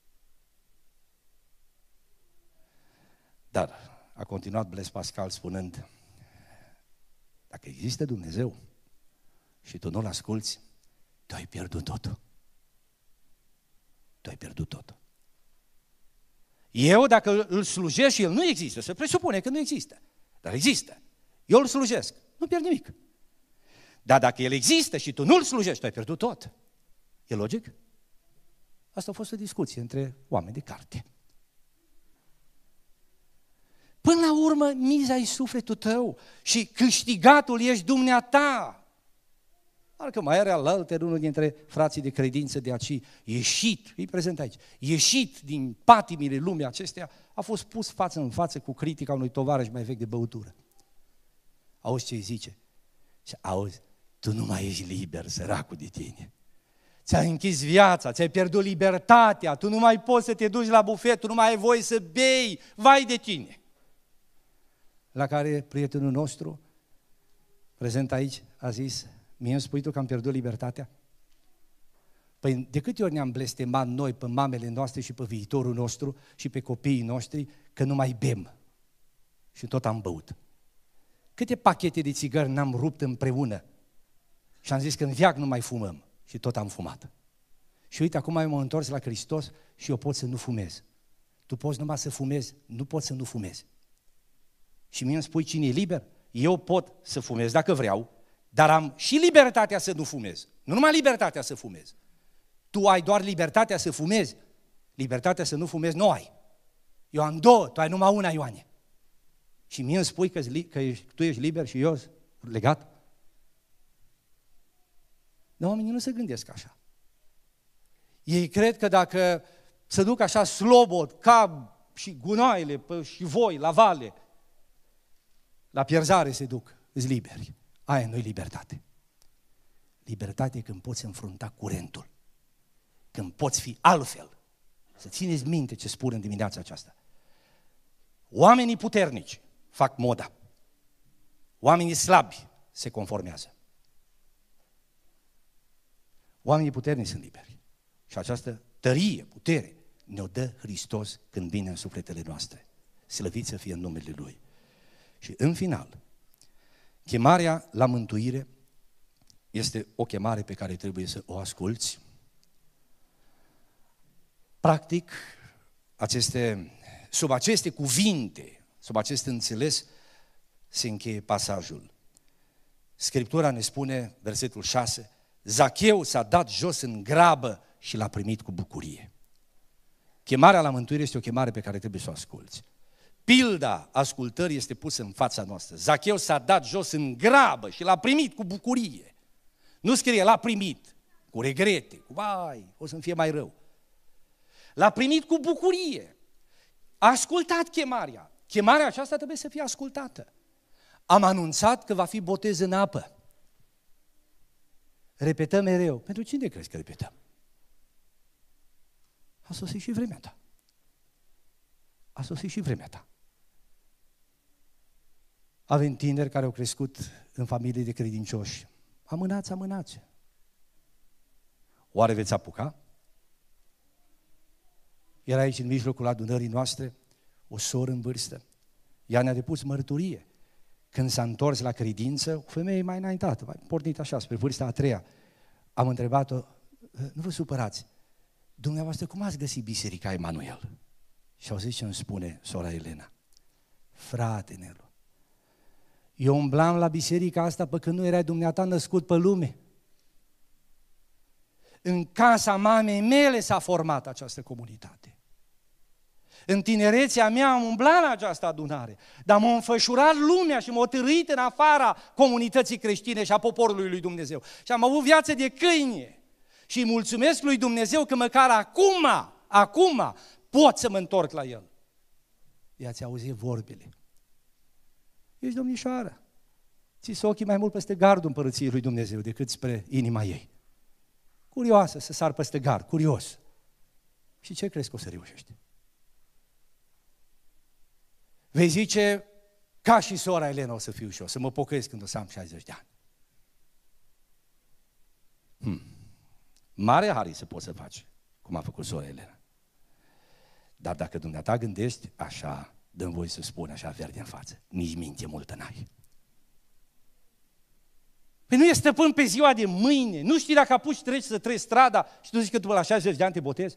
Dar a continuat Blaise Pascal spunând, dacă există Dumnezeu și tu nu-L asculți, tu ai pierdut totul. Tu ai pierdut totul. Eu, dacă îl slujesc și el nu există, se presupune că nu există, dar există. Eu îl slujesc, nu pierd nimic. Dar dacă el există și tu nu îl slujești, tu ai pierdut tot. E logic? Asta a fost o discuție între oameni de carte. Până la urmă, miza e sufletul tău și câștigatul ești dumneata. Parcă mai era alaltă unul dintre frații de credință de aici, ieșit, îi prezent aici, ieșit din patimile lumii acestea, a fost pus față în față cu critica unui tovarăș mai vechi de băutură. Auzi ce îi zice? Și auzi, tu nu mai ești liber, săracul de tine. Ți-ai închis viața, ți-ai pierdut libertatea, tu nu mai poți să te duci la bufet, tu nu mai ai voie să bei, vai de tine. La care prietenul nostru, prezent aici, a zis, mie îmi spui tu că am pierdut libertatea? Păi de câte ori ne-am blestemat noi pe mamele noastre și pe viitorul nostru și pe copiii noștri că nu mai bem și tot am băut? Câte pachete de țigări n-am rupt împreună și am zis că în veac nu mai fumăm și tot am fumat. Și uite, acum m-am întors la Hristos și eu pot să nu fumez. Tu poți numai să fumezi, nu poți să nu fumezi. Și mie îmi spui cine e liber? Eu pot să fumez dacă vreau, dar am și libertatea să nu fumez. Nu numai libertatea să fumez. Tu ai doar libertatea să fumezi. Libertatea să nu fumezi nu ai. Eu am două, tu ai numai una, Ioane. Și mie îmi spui că tu ești liber și eu legat? Dar oamenii nu se gândesc așa. Ei cred că dacă se duc așa slobod, ca și gunoaiele și voi la vale, la pierzare se duc, îți liberi. Aia nu-i libertate. Libertate e când poți înfrunta curentul, când poți fi altfel. Să țineți minte ce spun în dimineața aceasta. Oamenii puternici fac moda. Oamenii slabi se conformează. Oamenii puternici sunt liberi. Și această tărie, putere, ne-o dă Hristos când vine în sufletele noastre. Slăvit să fie în numele Lui. Și în final, chemarea la mântuire este o chemare pe care trebuie să o asculți. Practic, sub aceste cuvinte, sub acest înțeles, se încheie pasajul. Scriptura ne spune, versetul 6, Zacheu s-a dat jos în grabă și l-a primit cu bucurie. Chemarea la mântuire este o chemare pe care trebuie să o asculți. Pilda ascultării este pusă în fața noastră. Zacheu s-a dat jos în grabă și l-a primit cu bucurie. Nu scrie l-a primit cu regrete, cu vai, o să-mi fie mai rău. L-a primit cu bucurie. A ascultat chemarea. Chemarea aceasta trebuie să fie ascultată. Am anunțat că va fi botez în apă. Repetăm mereu. Pentru cine crezi că repetăm? A sosit și vremea ta. A sosit și vremea ta. Avem tineri care au crescut în familii de credincioși. Amânați. Oare veți apuca? Era aici în mijlocul adunării noastre o soră în vârstă. Ea ne-a depus mărturie. Când s-a întors la credință, o femeie mai înaintată, mai pornit așa, spre vârsta a treia, am întrebat-o, nu vă supărați, dumneavoastră cum ați găsit Biserica Emanuel? Și au zis ce îmi spune sora Elena. Frate Nelu, eu umblam la biserica asta pe când nu erai dumneata născut pe lume. În casa mamei mele s-a format această comunitate. În tinerețea mea am umblat la această adunare, dar m-a înfășurat lumea și m-a târâit în afara comunității creștine și a poporului lui Dumnezeu. Și am avut viață de câine. și îi mulțumesc lui Dumnezeu că măcar acum pot să mă întorc la El. I-ați auzit vorbele. Ești domnișoară. Ți-s ochii mai mult peste gardul împărăției lui Dumnezeu decât spre inima ei. Curioasă să sar peste gard, curios. Și ce crezi că o să reușești? Vei zice, ca și sora Elena o să fiu și eu, să mă pocăiesc când o să am 60 de ani. Mare hari să poți să faci, cum a făcut sora Elena. Dar dacă dumneata gândești așa, dă-mi voie să spun așa verde în față, nici minte multă n-ai. Păi nu e stăpân pe ziua de mâine, nu știi dacă apuci să treci strada și tu zici că după la 60 de ani te botezi?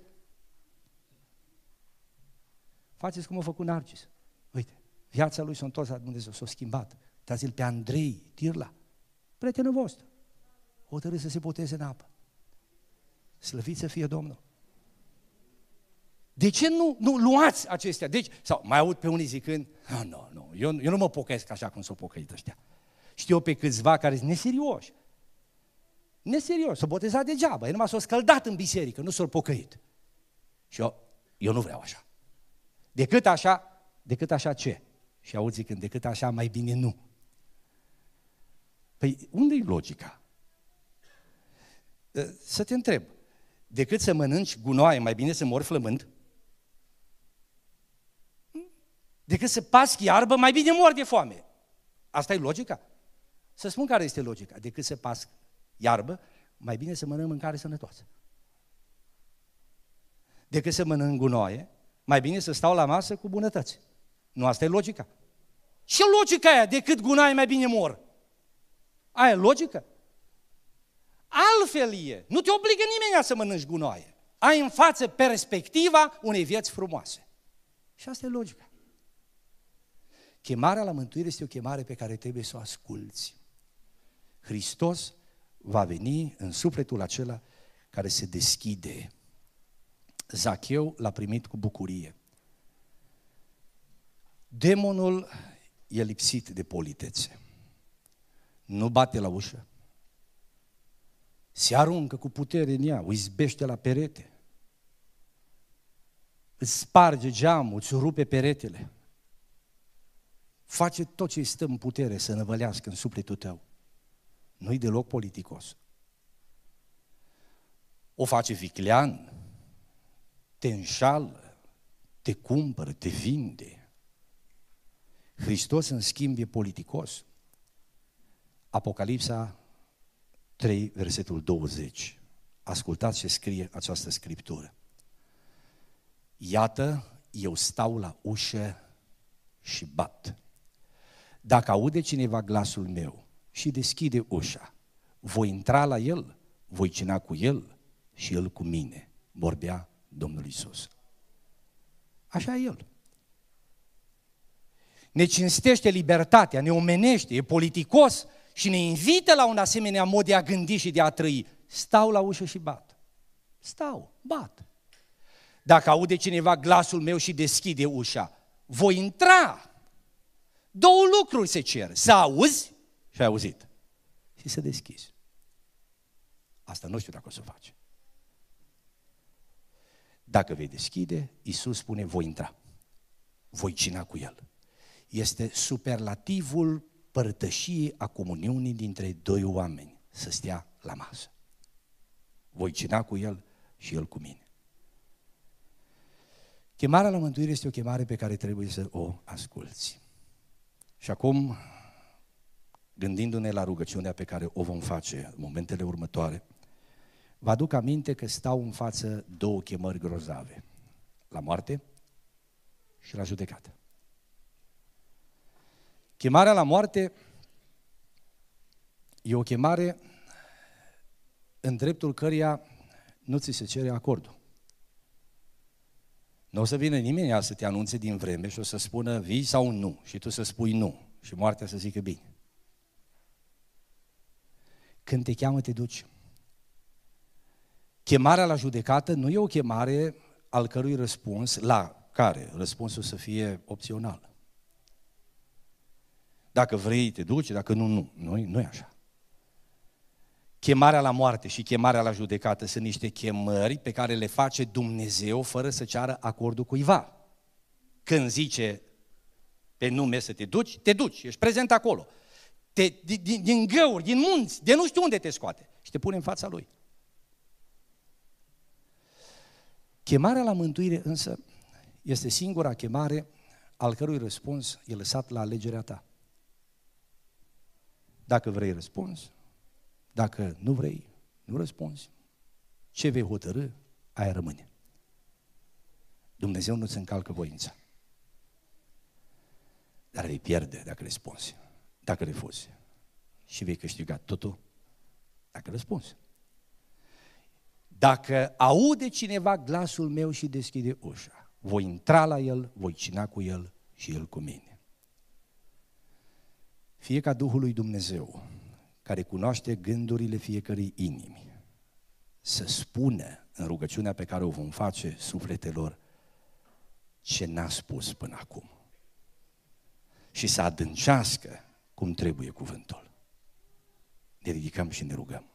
Faceți cum a făcut Narcis. Uite, viața lui s-a întors la Dumnezeu, s-a schimbat. Dați-l pe Andrei Tirla, prietenul vostru. Hotărât să se boteze în apă. Slăvit să fie Domnul. De ce nu luați acestea? Deci, sau mai aud pe unii zicând, nu, eu nu mă pocăiesc așa cum s-au pocăit ăștia. Știu pe câțiva care sunt neserioși. Neserios, s-au botezat degeaba, ei numai s-au scăldat în biserică, nu s-au pocăit. Și eu nu vreau așa. Decât așa ce? Și aud zicând, decât așa mai bine nu. Păi unde e logica? Să te întreb, decât să mănânci gunoaie, mai bine să mori flămând? Decât să pasc iarbă, mai bine mor de foame. Asta e logica? Să spun care este logica. Decât să pasc iarbă, mai bine să mănânc mâncare sănătoasă. Decât să mănânc gunoaie, mai bine să stau la masă cu bunătăți. Nu asta e logica? Ce logica aia? Decât gunoaie, mai bine mor. Aia e logică? Altfel e. Nu te obligă nimeni să mănânci gunoaie. Ai în față perspectiva unei vieți frumoase. Și asta e logica. Chemarea la mântuire este o chemare pe care trebuie să o asculți. Hristos va veni în sufletul acela care se deschide. Zacheu l-a primit cu bucurie. Demonul e lipsit de politețe. Nu bate la ușă. Se aruncă cu putere în ea, o izbește la perete. Îți sparge geamul, îți rupe peretele. Face tot ce îi stă în putere să năvălească în sufletul tău. Nu-i deloc politicos. O face viclean, te înșală, te cumpără, te vinde. Hristos, în schimb, e politicos. Apocalipsa 3, versetul 20. Ascultați ce scrie această scriptură. Iată, eu stau la ușă și bat. Dacă aude cineva glasul meu și deschide ușa, voi intra la el, voi cina cu el și el cu mine. Vorbea Domnul Iisus. Așa e El. Ne cinstește libertatea, ne omenește, e politicos și ne invită la un asemenea mod de a gândi și de a trăi. Stau la ușă și bat. Stau, bat. Dacă aude cineva glasul meu și deschide ușa, voi intra. Două lucruri se cer. Să auzi și ai auzit. Și să deschizi. Asta nu știu dacă o să faci. Dacă vei deschide, Iisus spune, voi intra. Voi cina cu El. Este superlativul părtășiei a comuniunii dintre doi oameni, să stea la masă. Voi cina cu El și El cu mine. Chemarea la mântuire este o chemare pe care trebuie să o asculți. Și acum, gândindu-ne la rugăciunea pe care o vom face în momentele următoare, vă aduc aminte că stau în față două chemări grozave, la moarte și la judecată. Chemarea la moarte e o chemare în dreptul căreia nu ți se cere acordul. Nu o să vină nimeni să te anunțe din vreme și o să spună vii sau nu și tu să spui nu și moartea să zică bine. Când te cheamă, te duci. Chemarea la judecată nu e o chemare al cărui răspuns, la care răspunsul să fie opțional. Dacă vrei, te duci, dacă nu, nu. Nu e așa. Chemarea la moarte și chemarea la judecată sunt niște chemări pe care le face Dumnezeu fără să ceară acordul cuiva. Când zice pe nume să te duci, ești prezent acolo. Din găuri, din munți, de nu știu unde te scoate și te pune în fața Lui. Chemarea la mântuire însă este singura chemare al cărui răspuns e lăsat la alegerea ta. Dacă vrei răspuns, dacă nu vrei, nu răspunzi. Ce vei hotărâ, aia rămâne. Dumnezeu nu-ți încalcă voința. Dar vei pierde dacă răspunzi, dacă refuzi. Și vei câștiga totul dacă răspunzi. Dacă aude cineva glasul meu și deschide ușa, voi intra la el, voi cina cu el și el cu mine. Fie ca Duhul lui Dumnezeu, care cunoaște gândurile fiecărei inimi, să spună în rugăciunea pe care o vom face sufletelor ce n-a spus până acum și să adâncească cum trebuie cuvântul. Ne ridicăm și ne rugăm.